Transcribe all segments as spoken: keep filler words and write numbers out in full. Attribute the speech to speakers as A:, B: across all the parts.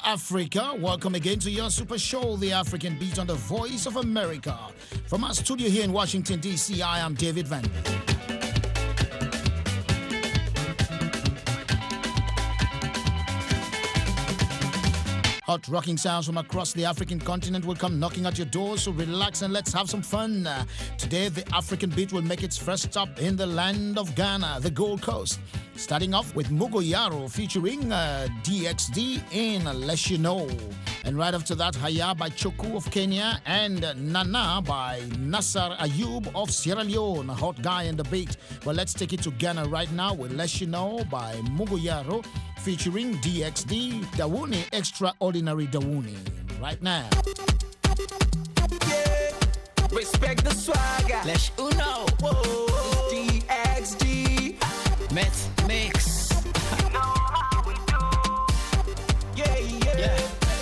A: Africa. Welcome again to your super show, The African Beat on the Voice of America. From our studio here in Washington, D C, I am David Van. Hot rocking sounds from across the African continent will come knocking at your door, so relax and let's have some fun. Uh, today, the African Beat will make its first stop in the land of Ghana, the Gold Coast. Starting off with Mugoyaro featuring uh, D X D in Let You Know. And right after that, Haya by Choku of Kenya and Nana by Nassar Ayub of Sierra Leone. A hot guy in the beat. But let's take it to Ghana right now with Let You Know by Mugoyaro featuring D X D, Dawuni, Extraordinary Dawuni. Right now.
B: Yeah, respect the swagger.
C: Let you know.
B: Whoa, D X D.
C: Met Mix.
B: You know how we do. Yeah, yeah, yeah,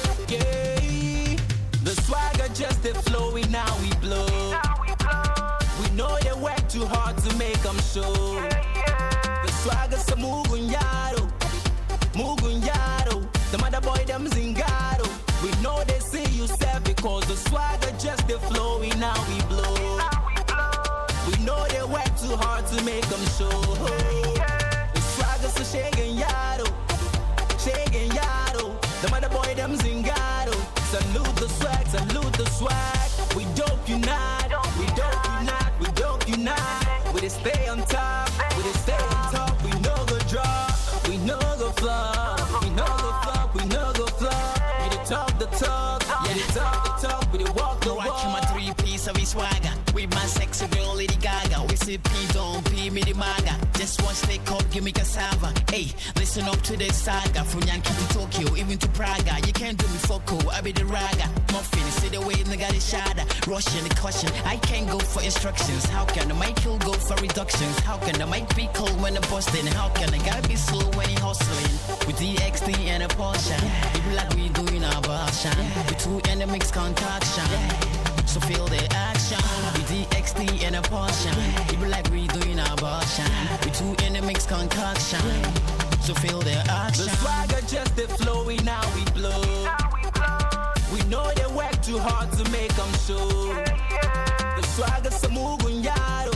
B: yeah. The swagger just a flowing, now we blow. Now we blow. We know they work too hard to make them show. Yeah, yeah. The swagger's a Mugunyaro. Mugunyaro. The mother boy them zingaro. We know they see you set because the swagger just a flowing, now we blow. Now we blow. We know they work too hard to make them show. So shaking yaro, shaking yaro. The mother boy them zingaro. Salute the swag, salute the swag. We dope unite, we dope unite, we dope unite. We just stay on top, we just stay on top. We no go drop, we no go flop, we no go flop, we no go flop. We the talk the talk, we the talk the talk, we the walk the walk.
C: Watch my three piece of his swagger. With my sexy girl Lady Gaga. We say P don't P me the maga. Just one stick up, give me cassava. Hey, listen up to this saga. From Yankee to Tokyo, even to Praga. You can't do me foco, I be the raga. Muffin, see the way nigga the shada. Russian the caution, I can't go for instructions. How can the mic go for reductions? How can the mic be cold when I'm busting? How can the guy be slow when he hustling? With D X D and a Porsche. People like we doing our version. With two and a mix concoction. So feel the action. With D X D and a Porsche. People like we doing our version. With two in the mix concoction. So feel the action.
B: The swagger just a flowing, now we blow. Now we blow. We know they work too hard to make them show. Yeah, yeah. The swagger's a Mugunyaro,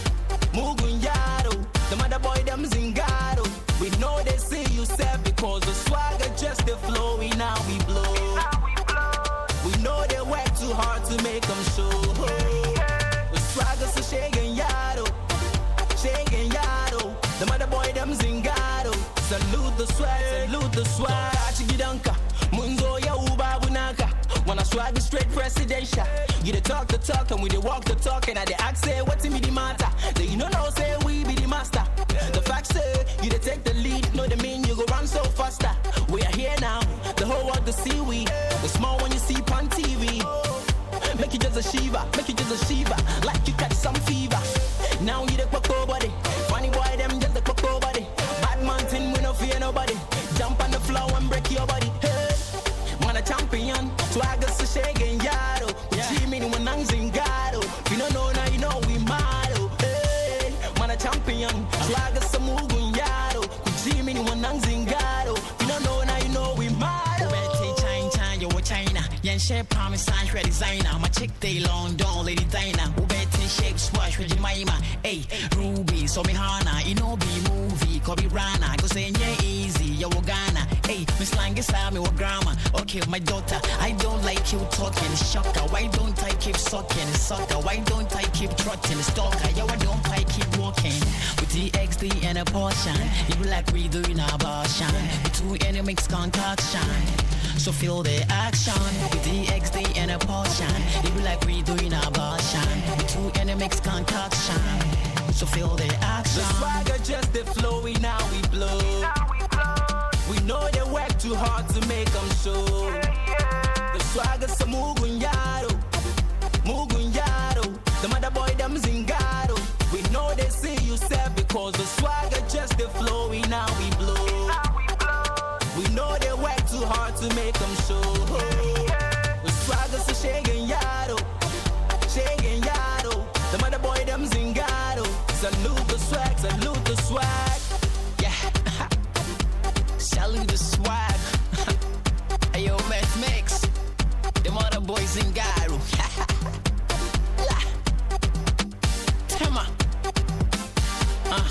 B: Mugunyaro. The mother boy them zingaro. We know they see you set because the swagger just a flowing, now we blow. Now we blow. We know they work too hard to make them show. Yeah, yeah. The swagger's a shaking yaro, shaking yaro. The mother boy them zingaro. Salute the swag, salute the swag. Chigidanka, munzo ya uba bunaka. Wanna swag the straight presidential. You the talk the talk and we the walk the talk. And I the ask say what's in me the matter. They you know no say we be the master. The fact say you the take the lead. Know the mean you go run so faster. We are here now, the whole world the seaweed. The small one you see on T V. Make you just a shiva, make you just a shiva. Like you catch some fever. Now you the cocoa body. Funny boy them just the cocoa body. Bad mountain we no fear nobody. Jump on the floor and break your body. Hey, man a champion. Swagger so shaking yaro. G me when I'm zingaro. You don't know now you know we mado. Hey, man a champion. Swagger so moving yaro. G me when I'm zingaro. You don't know now you know we mado.
C: China, Yan share promise sign red designer. My chick they long don't lady Dinah. Ubeti shape swash with Jemima. Hey, Ruby, so me Hana, you know be movie, Kobe Rana. Go say yeah easy, yo Ghana. Hey, Miss Lang is me what grammar. Okay, my daughter, I don't like you talking, shocker. Why don't I keep sucking, sucker? Why don't I keep trotting, stalker? Yo, why don't I keep walking? With D X D and a portion, you be like we doing our abortion. With two enemies concoction. So feel the action with D X D and a portion. It be like we doing a abortion. With two enemies concoction. So feel the action.
B: The swagger just a flowing, now we blow. Now we blow. We know they work too hard to make them show. Yeah, yeah. The swagger's a Mugunyaro, Mugunyaro. The mother boy them zingaro. We know they see you set because the swagger just a flowing, now we blow. Now we blow. We know they work too hard to make them show. The swagger's a shaking yaro, shaking yaro. The mother boy them zingaro. Salute the swag, salute the swag.
C: Yeah, salute the swag. Hey boys in Garo. Tema. Uh.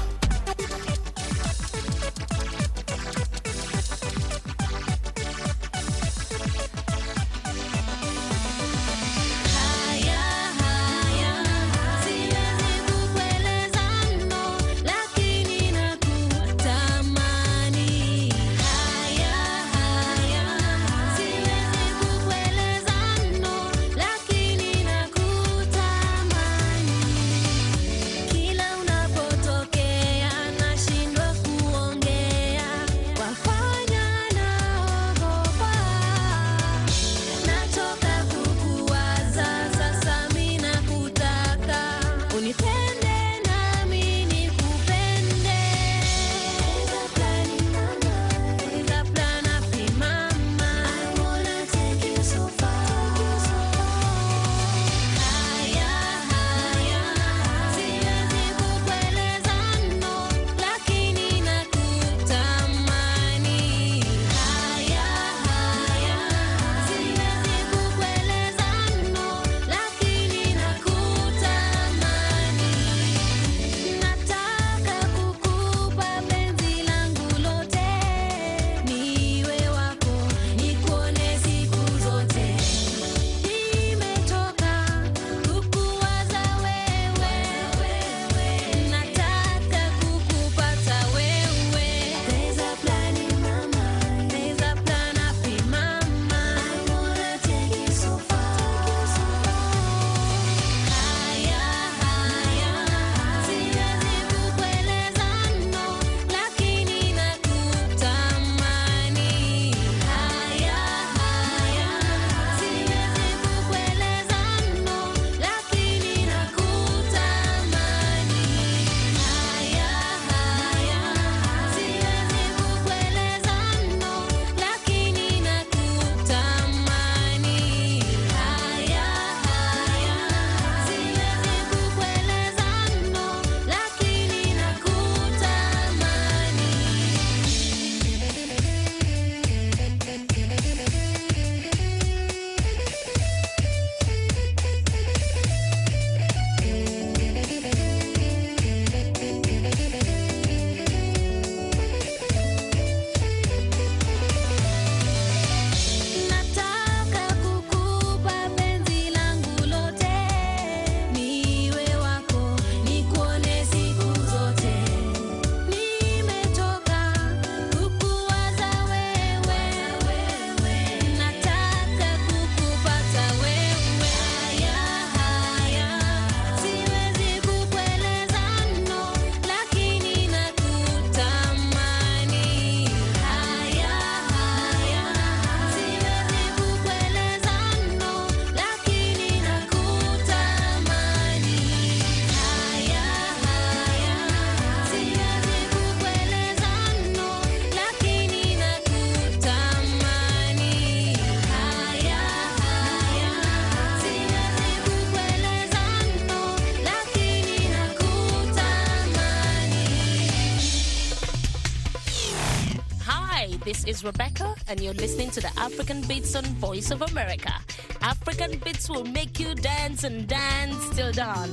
D: This is Rebecca, and you're listening to the African Beats on Voice of America. African Beats will make you dance and dance till dawn.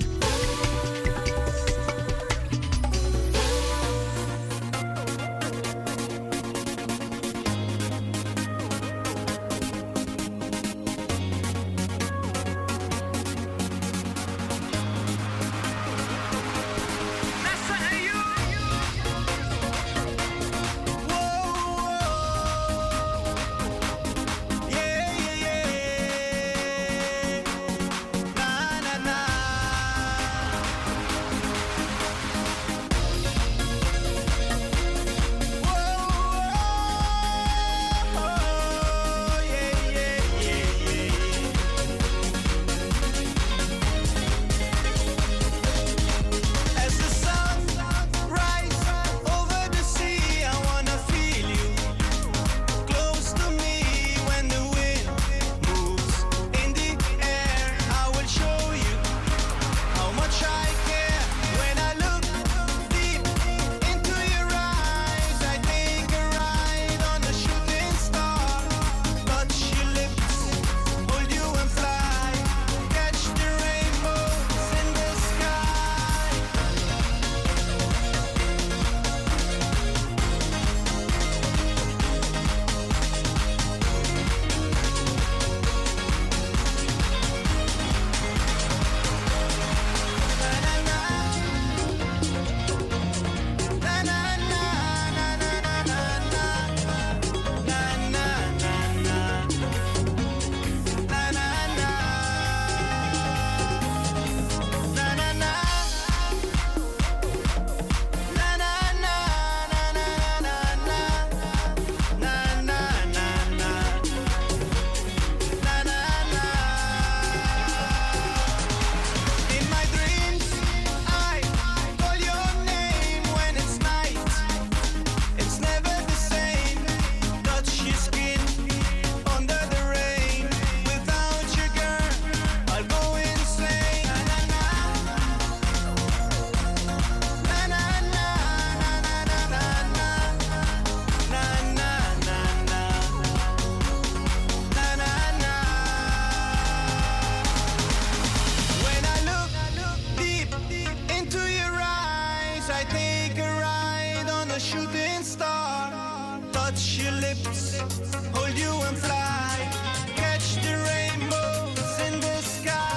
B: touch your lips, hold you and fly, catch the rainbows in the sky.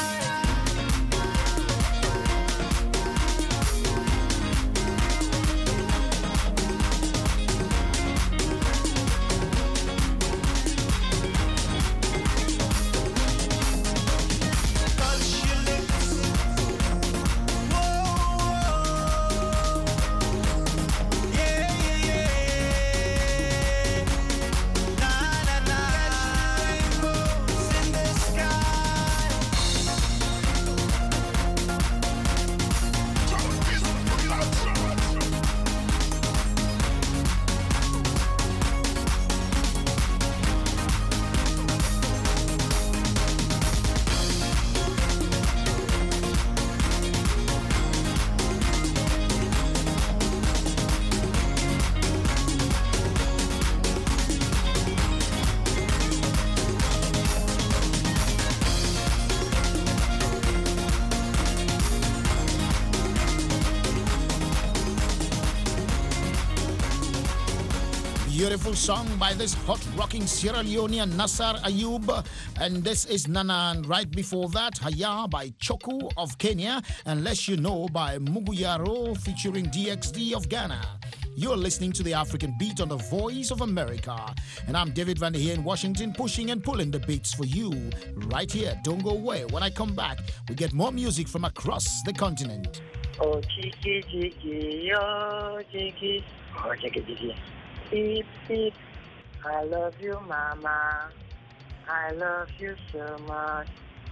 A: Beautiful song by this hot rocking Sierra Leonean Nasser Ayub, and this is Nana. And right before that, Haya by Choku of Kenya, and Less You Know by Muguyaro featuring D X D of Ghana. You're listening to the African Beat on the Voice of America, and I'm David Van here in Washington, pushing and pulling the beats for you right here. Don't go away. When I come back, we get more music from across the continent.
E: Oh, Chiki, Chiki, oh, Chiki, oh, Chiki, Chiki. Beep, beep. I love you, Mama. I love you so much.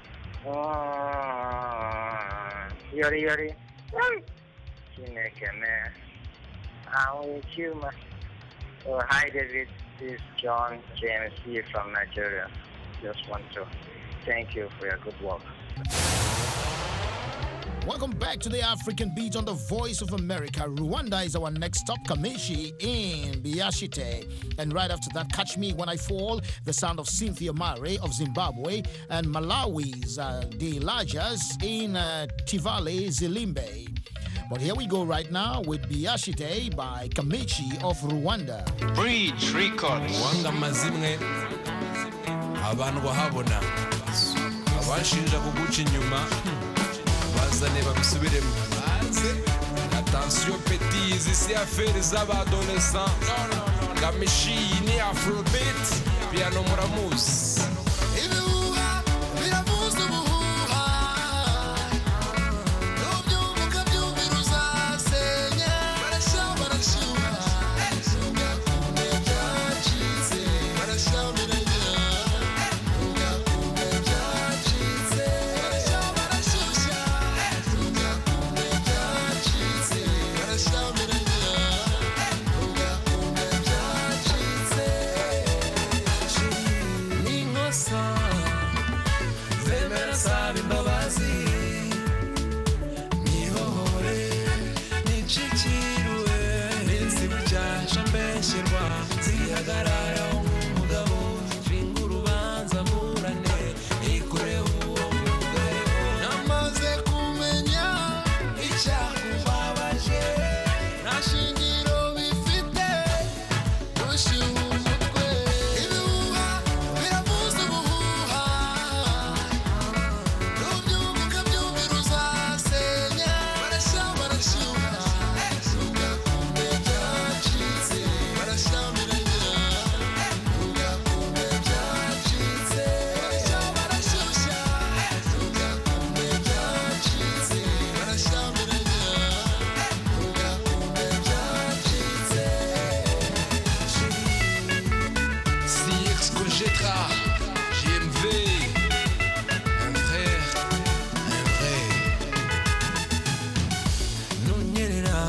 E: Oh, Yori, Yori. Chinekeme. I'm with you, ma. Oh, hi, David. This is John James here from Nigeria. Just want to thank you for your good work.
A: Welcome back to the African Beat on the Voice of America. Rwanda is our next stop, Kameshi in Biashite. And right after that, Catch Me When I Fall, the sound of Cynthia Mare of Zimbabwe, and Malawi's uh, The Elijahs in uh, Tivale, Zilimbe. But here we go right now with Biashite by Kameshi of Rwanda.
F: Bridge Records.
G: Wanga mazimwe abantu bahabona abashinja kuguca inyuma bazane babisubiremo banze attention petit ici affaire z'abadolescents Kameshi ni afrobeat piano muramuzi
B: Ibihuha biravuza ubuhuha n'ubyumuka by'ubiruza senye barashya barashyuha ugakunde byacitse barashyamiranya ugakunde byacitse barashya barashyushya ugakunde byacitse barashyamiranya ugakunde byacitse n'inkosa zemera saba imbabazi nihohore nicikirwe n'insibucyasha mbeshyirwa zihagararaho nk'umugabo nshinga urubanza mburane ikoreho uwo mugabo namaze kumenya icyakubabaje nta shingiro bifite ushyuha umutwe ibihuha biravuza ubuhuha n'ubyumuka by'ubiruza senye barashya barashyuha ugakunde byacitse barashyamiranya ugakunde byacitse barashya barashyushya ugakunde byacitse barashyamiranya ugakunde byacitse
G: C X Cogetra J M V un frère un vrai nunyerera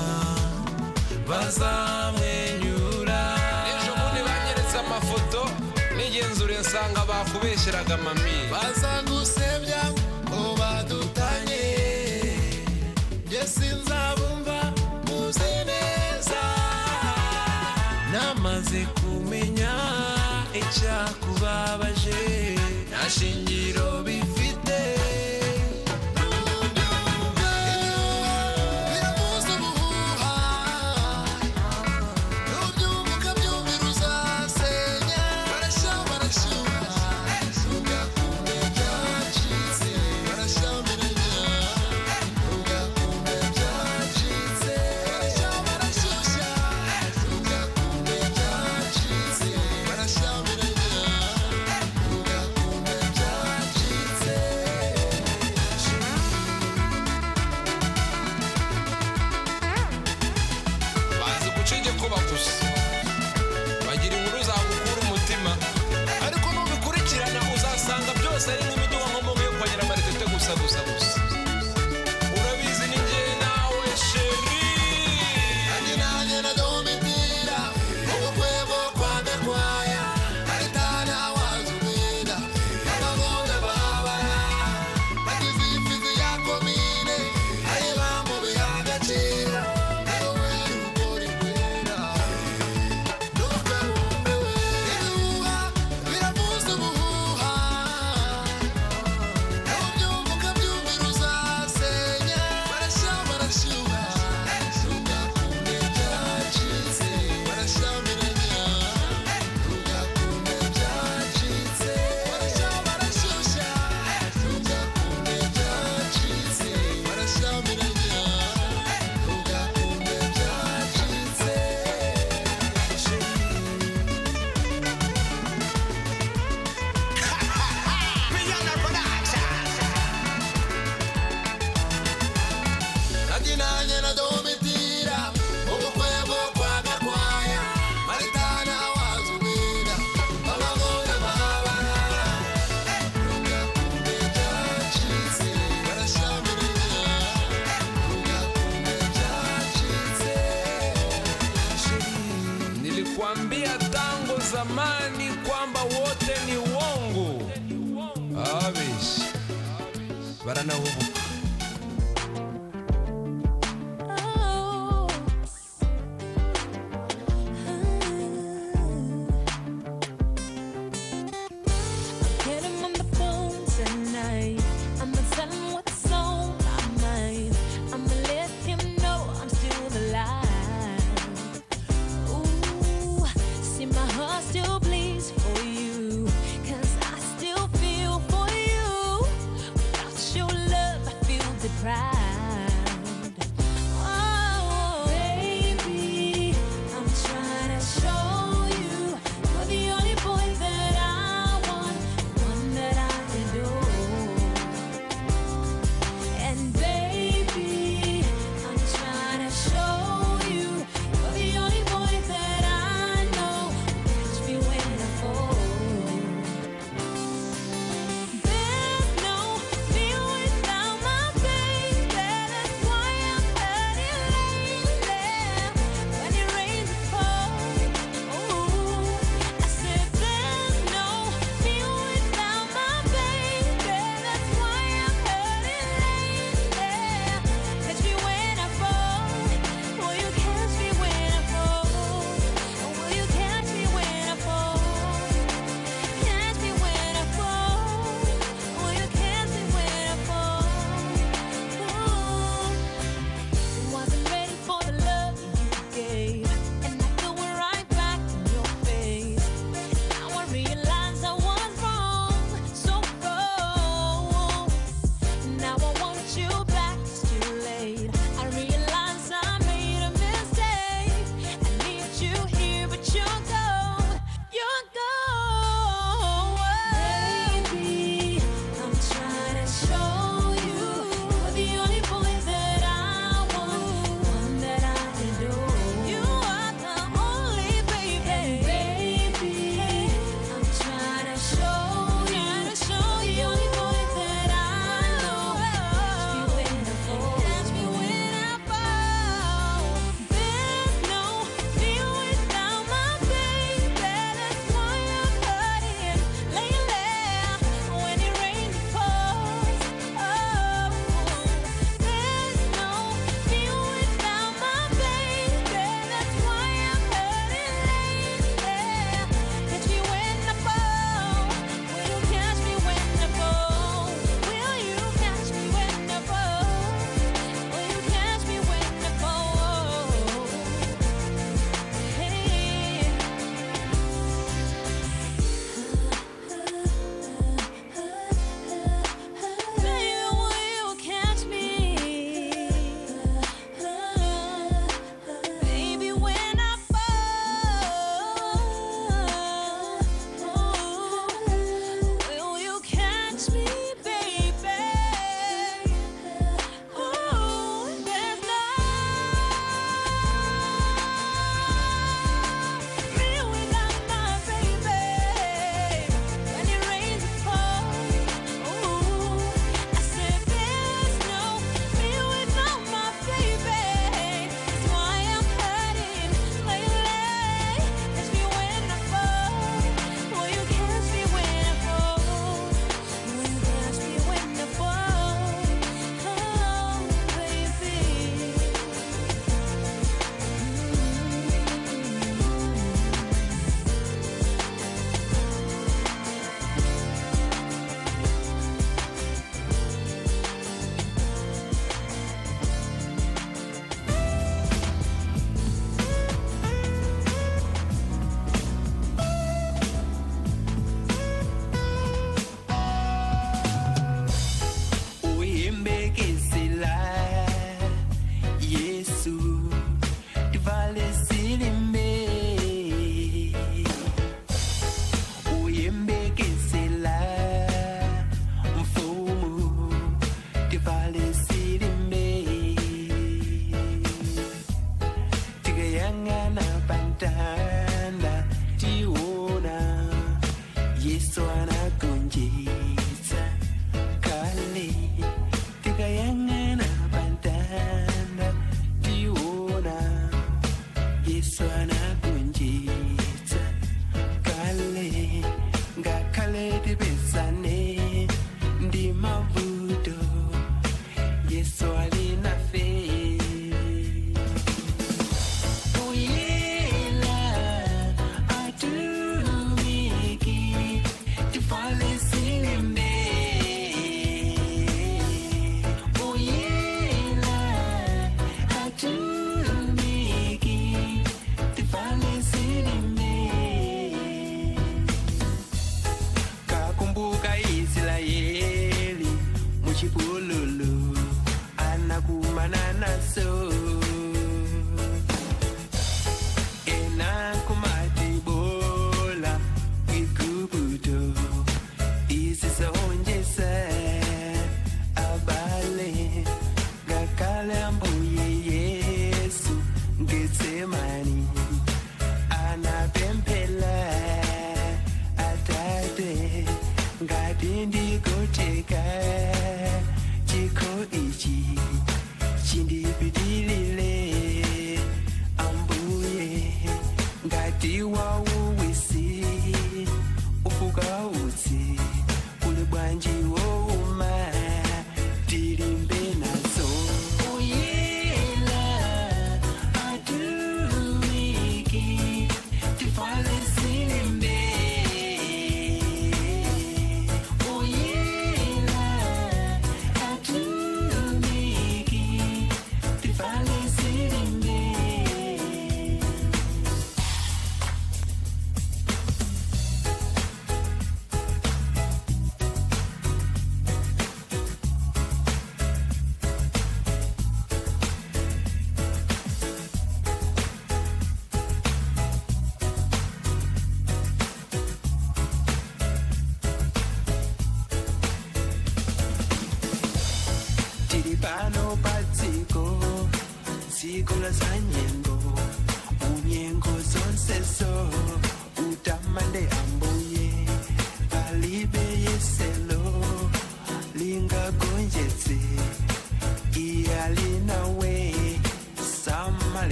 G: bazamwenyura ejo bundi banyeretse amafoto nigenzure nsanga bakubeshyeraga mami
B: bazagusebya ngo badutanye njye sinzabumva muzi neza
G: namaze kumenya icyakubabaje nta shingiro bifite
B: biravuza ubuhuha n'ubyumuka by'ubiruza
G: nilikwambia tangu zamani kwamba wote ni uongo. Abish baranahubuka.
H: Still feel for you. Without your love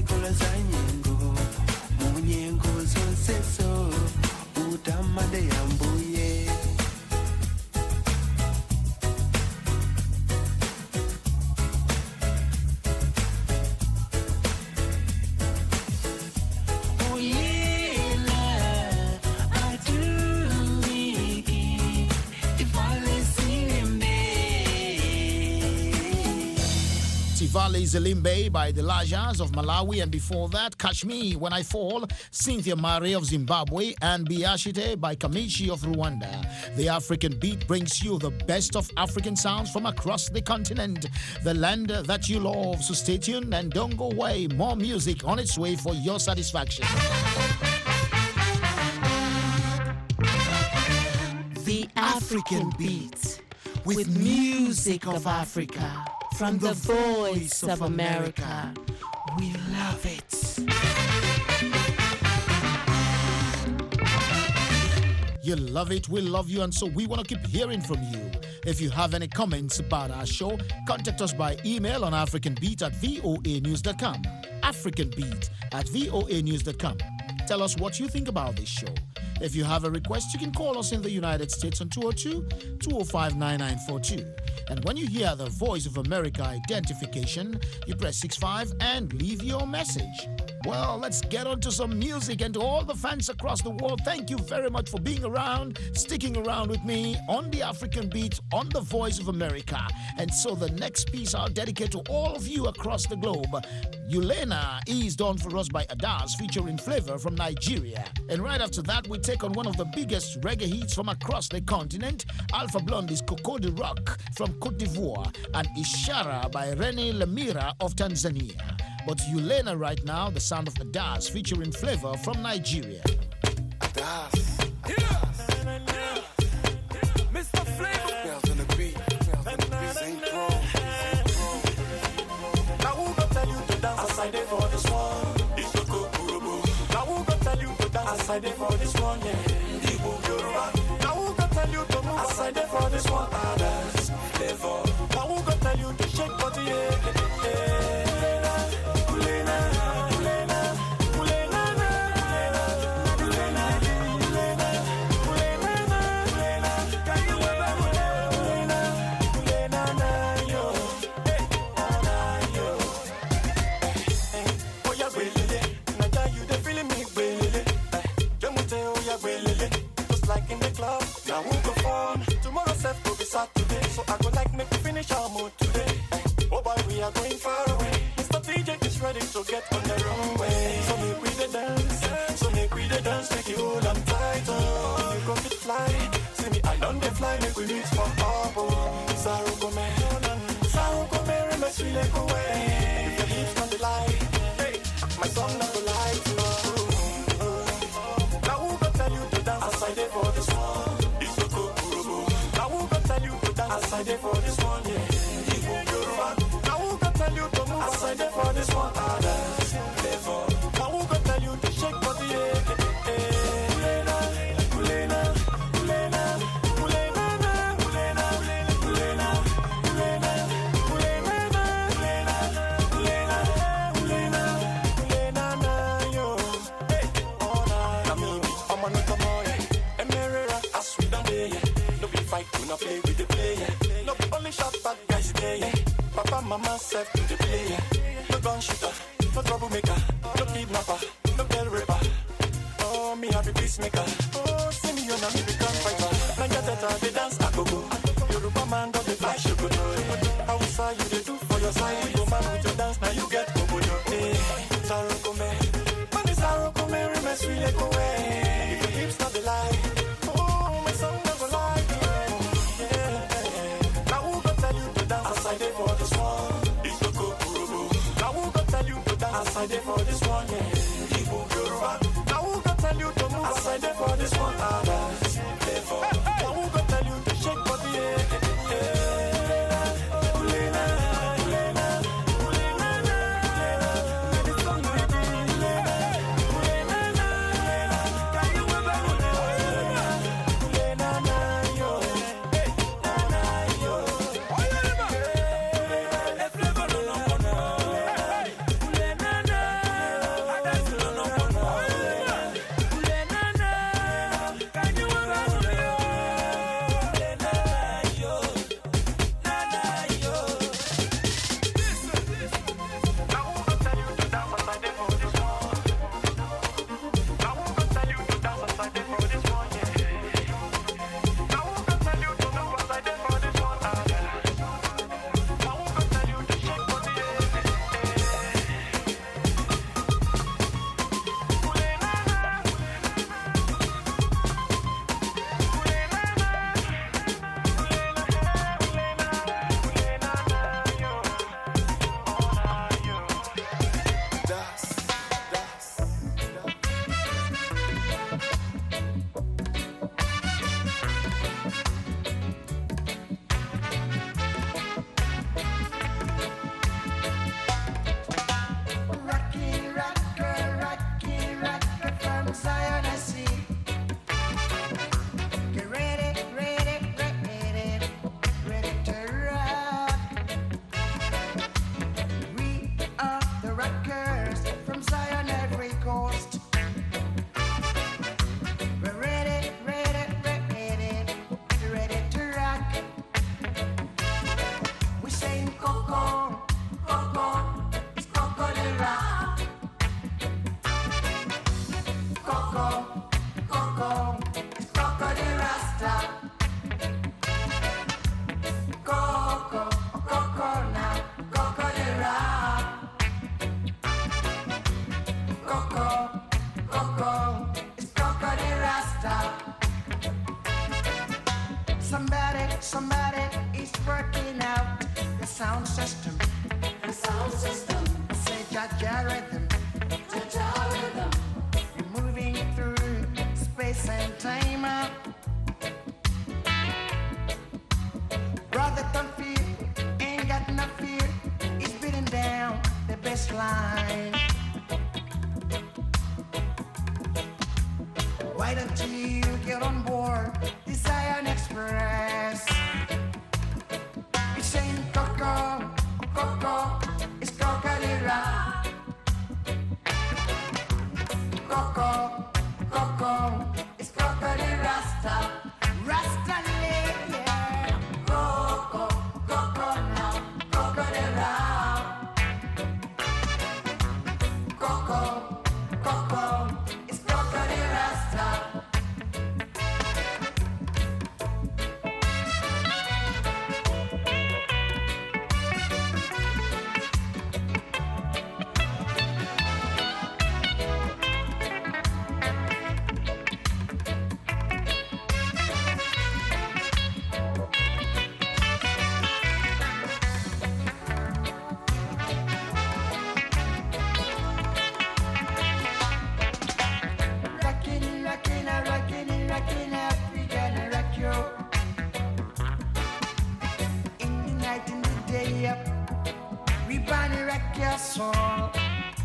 H: Zikolo za nyengo munyengo zonse so utamade yambuye.
A: Tivale Zelimbe by the Lajas of Malawi, and before that, Catch Me When I Fall, Cynthia Mari of Zimbabwe, and Biashite by Kamichi of Rwanda. The African Beat brings you the best of African sounds from across the continent, the land that you love. So stay tuned and don't go away. More music on its way for your satisfaction.
I: The African Beat, with music of Africa. From the voice of America, we love it.
A: You love it, we love you, and so we want to keep hearing from you. If you have any comments about our show, contact us by email on africanbeat at voa news dot com. africanbeat at voa news dot com. Tell us what you think about this show. If you have a request, you can call us in the United States on two oh two, two oh five, nine nine four two. And when you hear the Voice of America identification, you press six five and leave your message. Well, let's get on to some music, and to all the fans across the world, thank you very much for being around, sticking around with me on the African Beat, on the Voice of America. And so the next piece I'll dedicate to all of you across the globe. Yulena is done for us by Adas, featuring Flavor from Nigeria. And right after that, we take on one of the biggest reggae hits from across the continent, Alpha Blondy's Coco de Rock from Cote d'Ivoire, and Ishara by Rene Lemira of Tanzania. But Yulena right now, the sound of Adas featuring Flavor from Nigeria.
H: Adas, Adas. Mister Flavor. Bells on the beat, bells on the beat, Saint Pro. Now who gon' tell you to dance aside there for this one? It's a Kokurobo. Now who gon' tell you to dance aside there for this one? Yeah, Igbo Yoruba. Now who gon' tell you to move aside there for this one? Adas, Flavor. Now who gon' tell you to shake body? Yeah, yeah, yeah. Now who go form? Tomorrow self will be Saturday, so I go like make we finish our mood today. Oh boy, we are going far away. Mister D J is ready to get on the runway. So make we the dance, so make we the dance, make you hold on tight. Oh, you go fit fly, see me I don't dey fly, make we reach for Abo. Saru go me, Saru go me, remember she let go away. If your hips on the light, hey, my song not go lie to you. Now who go tell you to dance aside there for this one? Aside there for this one, yeah. Igbo Yoruba. Now who can tell you to move aside there for this one? Others, therefore. Now who can tell you to shake body, yeah. Kulena, kulena, kulena, kulena, kulena, kulena, kulena, kulena, kulena, kulena, kulena, na yo. Hey, oh na, Namimi, I'm another boy. Emerera, as we done there, yeah. No be fight, we not play with the player. No be only shot bad guys there, yeah. Papa, mama, self to the player. No gun shooter, no troublemaker, no kidnapper, no girl rapper. Oh, me happy peacemaker. Oh, see me on a me become fighter. Nanga teta, they dance a go-go. Yoruba man got the flash, you go do. Hausa, you they do for your side. Go man with your dance, now you get go-go. Hey, Saro come, man, Saro come, remember sweet like away. If your hips not the lie. Oh, my song never lie. Aside there for this one, it's the Kokurobo. Now who gon' tell you to dance aside there for this one, yeah. Igbo Yoruba. Now who gon' tell you to move aside there for this one? Others, therefore. Now who gon' tell you to shake body, yeah.
J: Somebody is working out the sound system. The sound system. Say Jaja rhythm. Jaja rhythm. You're moving through space and time. Brother, don't fear, ain't got no fear. He's beating down the best line. Why don't you get on board the Zion Express? It's saying Coco, Coco, it's Coca-Cola. Coco, Coco, it's Coca-Cola Rasta. Rasta yeah. Coco, Coco now, Coca-Cola. Coco, Coco, it's Coca-Cola Rasta. Soul.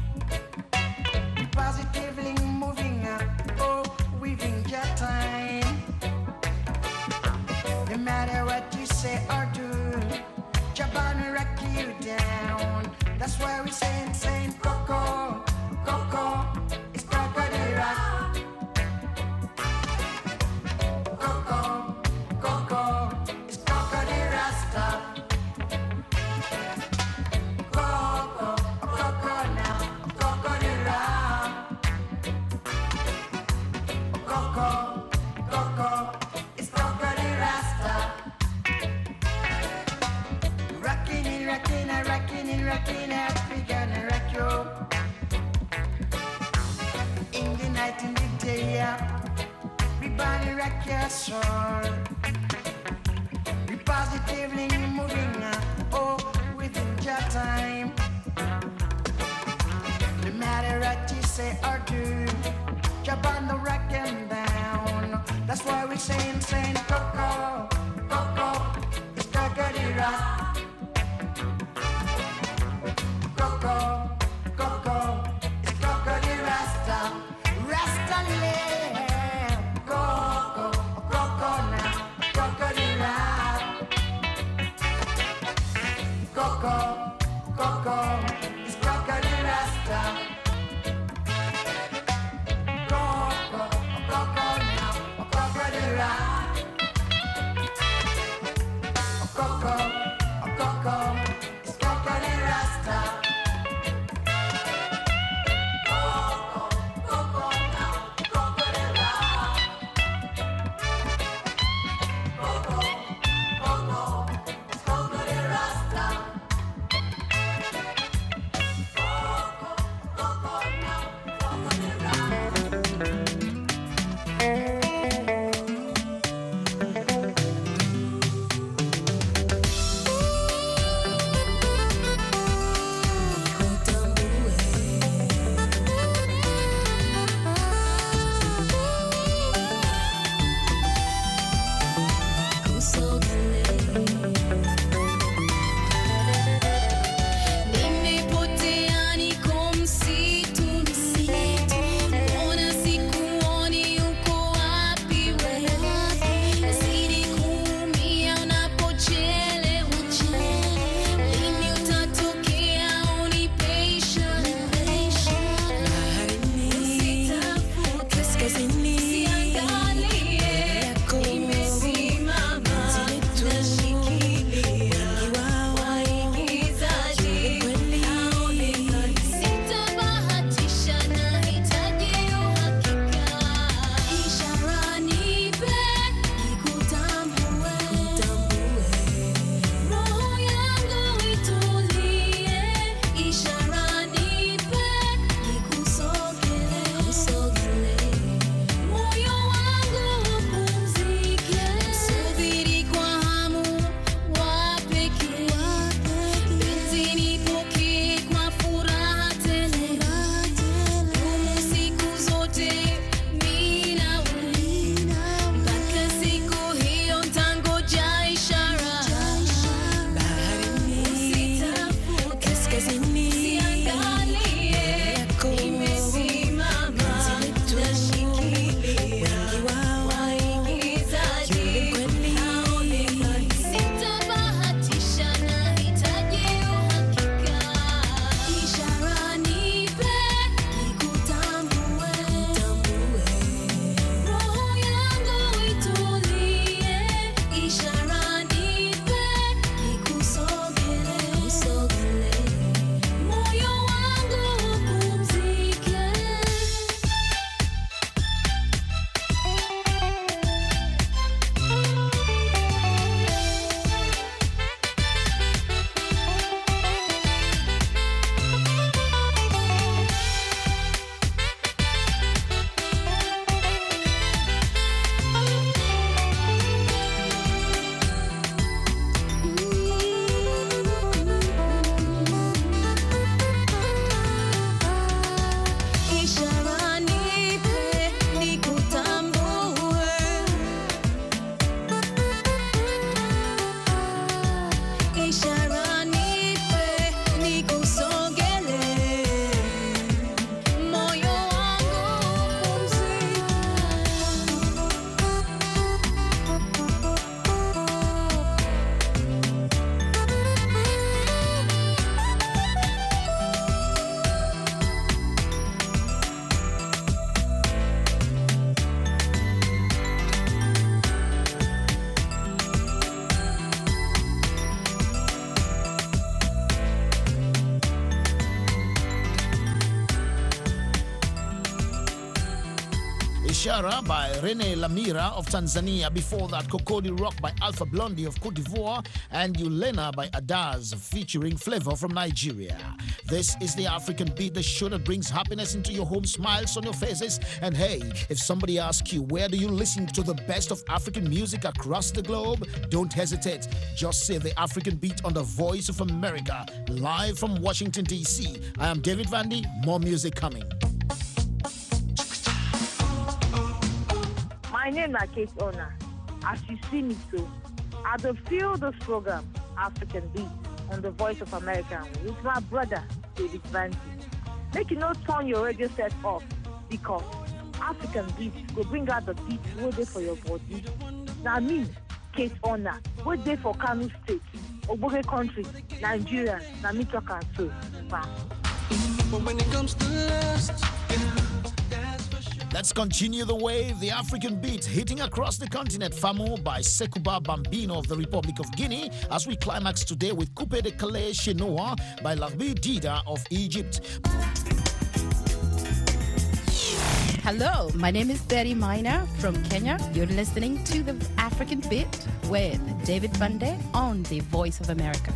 J: Positively moving up, oh, weaving your time. No matter what you say or do, Jabana rock you down. That's why we say, saying Coco, Coco, it's Coco de rock. Coco, Coco, it's Coco de Rasta. Rockin' Africa, rock you. In the night, in the day, we body rock your soul. We positively moving, oh, within your time. No matter what you say or do, jump on the rockin' down. That's why we saying, saying, Coco, Coco, it's Coco de rock. Coco, Coco, it's Coco de Rasta. Rasta land. Coco, Coco now, Coco de Rasta. Coco, Coco, it's Coco de Rasta. Coco,
A: Ishara by Rene Lamira of Tanzania. Before that, Kokodi Rock by Alpha Blondie of Cote d'Ivoire. And Yulena by Adaz featuring Flavor from Nigeria. This is the African Beat, the show that brings happiness into your home, smiles on your faces. And hey, if somebody asks you, where do you listen to the best of African music across the globe? Don't hesitate. Just say the African Beat on the Voice of America, live from Washington, D C. I am David Vandy. More music coming.
E: My name is Kate Ona. As you see me so, I do feel this program, African Beat, on the Voice of America with my brother, David Vandy. Make you not turn your radio set off because African Beat will bring out the beat way there for your body. Now me, Kate Ona, way there for Kano State, Oboge country, Nigeria, na me talk and so. But
H: when it comes to lust,
A: let's continue the wave, the African Beat hitting across the continent. Famo by Sekouba Bambino of the Republic of Guinea, as we climax today with Coupe de Calais Chenoa by Larbi Dida of Egypt.
K: Hello, my name is Betty Miner from Kenya. You're listening to the African Beat with David Vande on the Voice of America.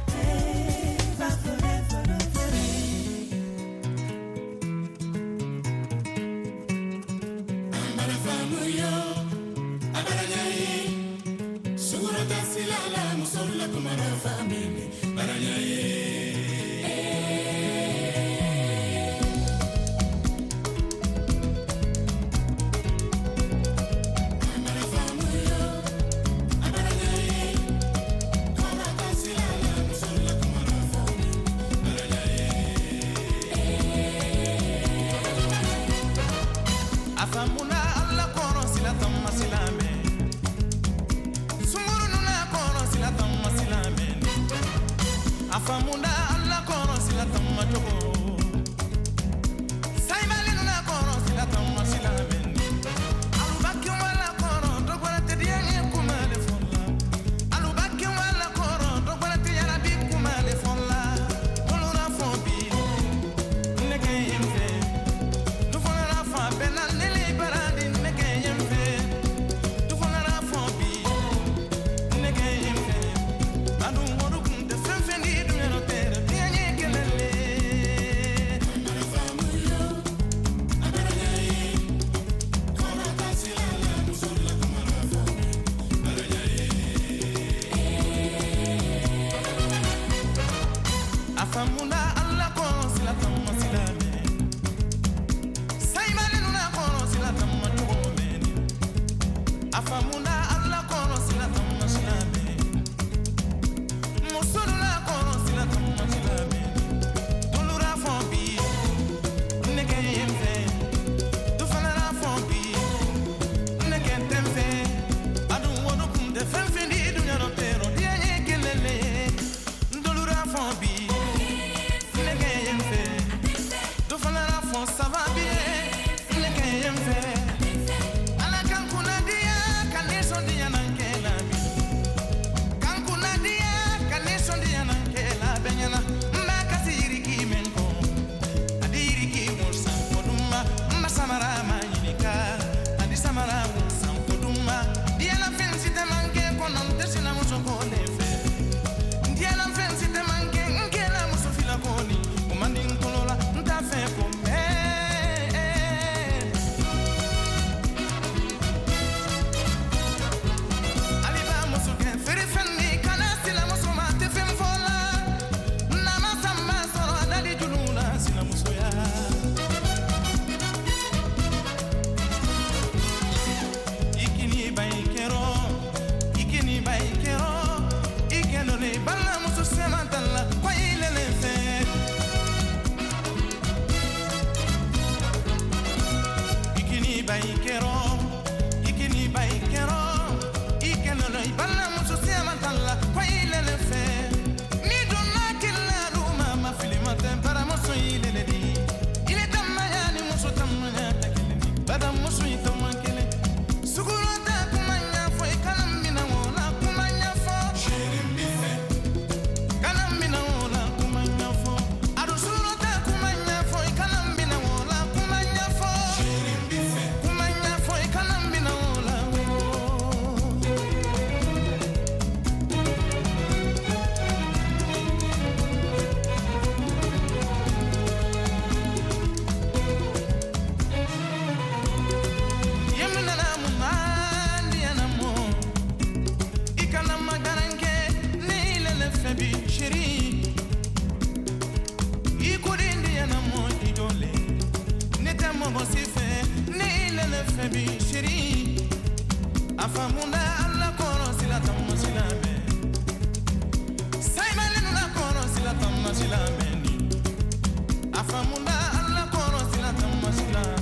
L: baby chérie afamuna alla kono sila tamma silame saimale nuna kono sila tamma silame ni afamuna alla kono sila tamma silame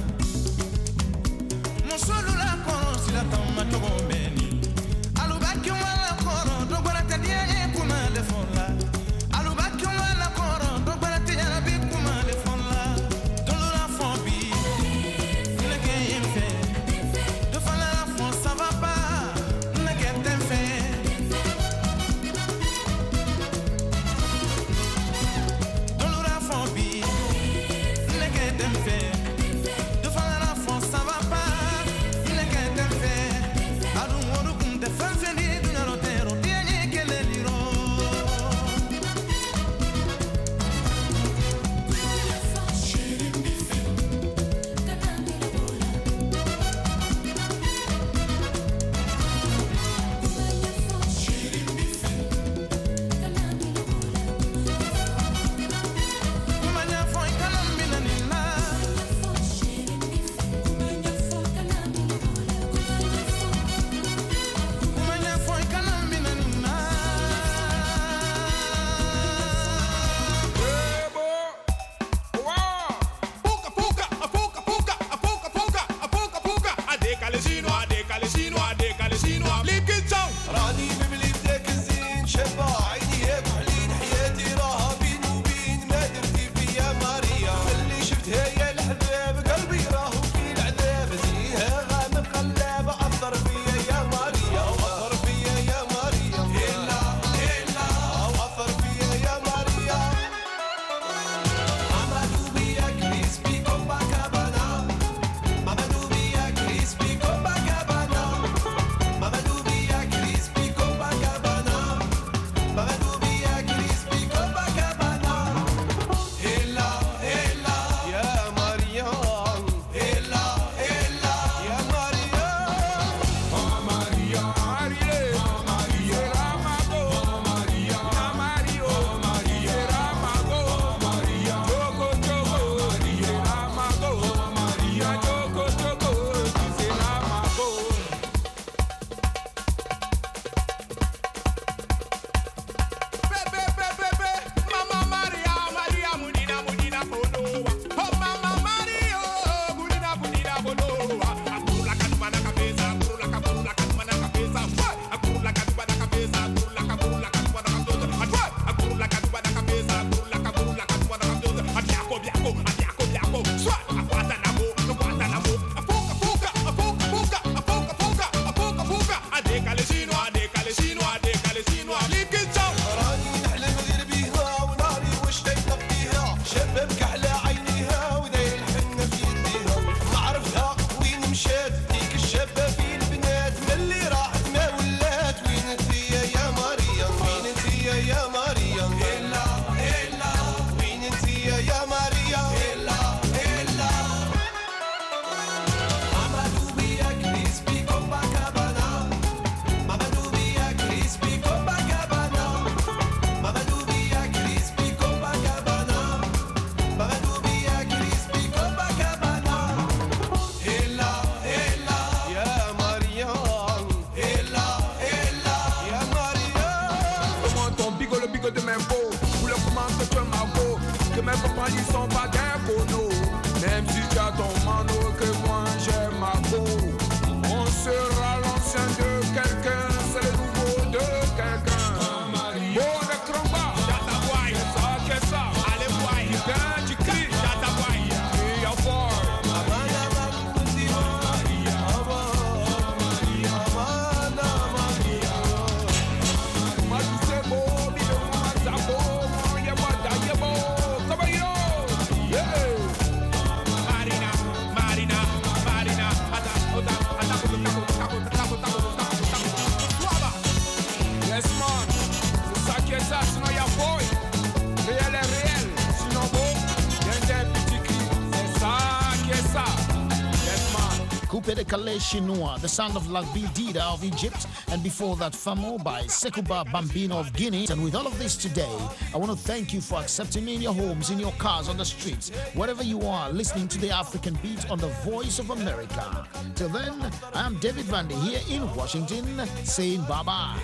L: musulu la kono sila tamma togombe ni alubaki wala kono dogora tadiye kuma le fola alubaki wala kono dogora tadiye bi kuma le fola dolora fombi
A: Coupe de Calais Chinois, The Sound of Lagbi Dida of Egypt, and before that Famo by Sekouba Bambino of Guinea. And with all of this today, I want to thank you for accepting me in your homes, in your cars, on the streets, wherever you are, listening to the African Beat on the Voice of America. Till then, I am David Vandy here in Washington, saying bye-bye.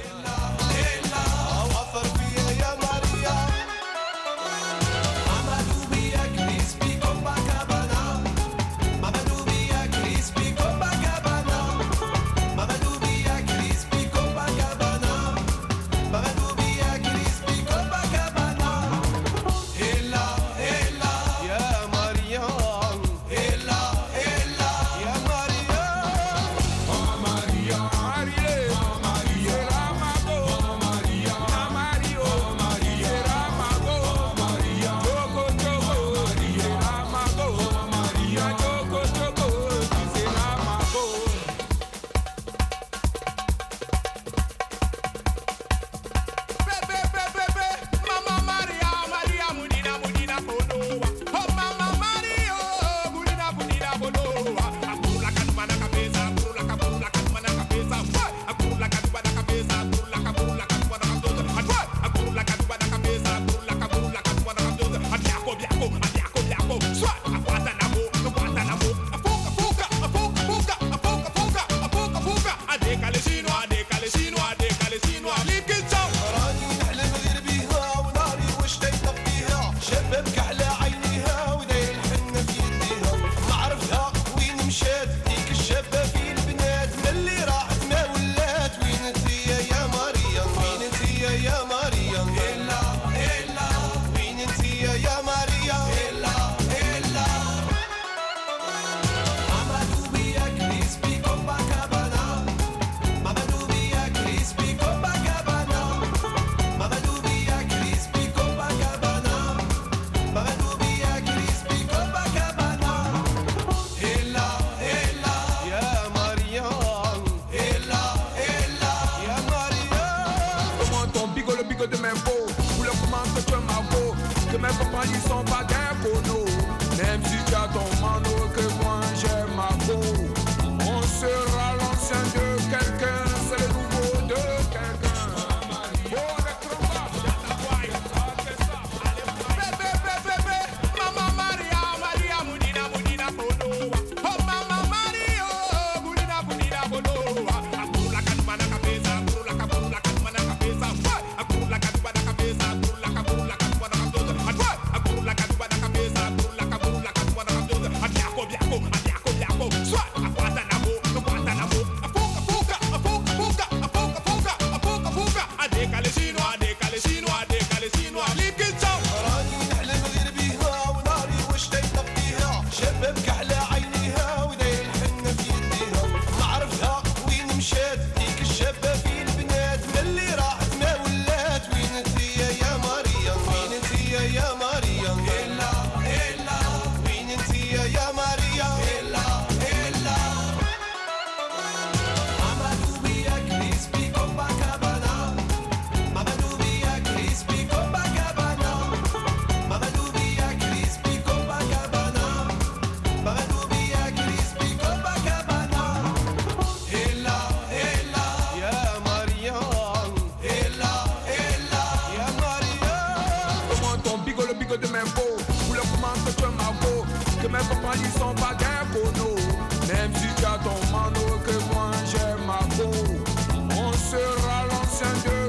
M: Ils sont pas gains pour nous. Même si tu as ton mano que moi j'ai ma peau, on sera l'ancien de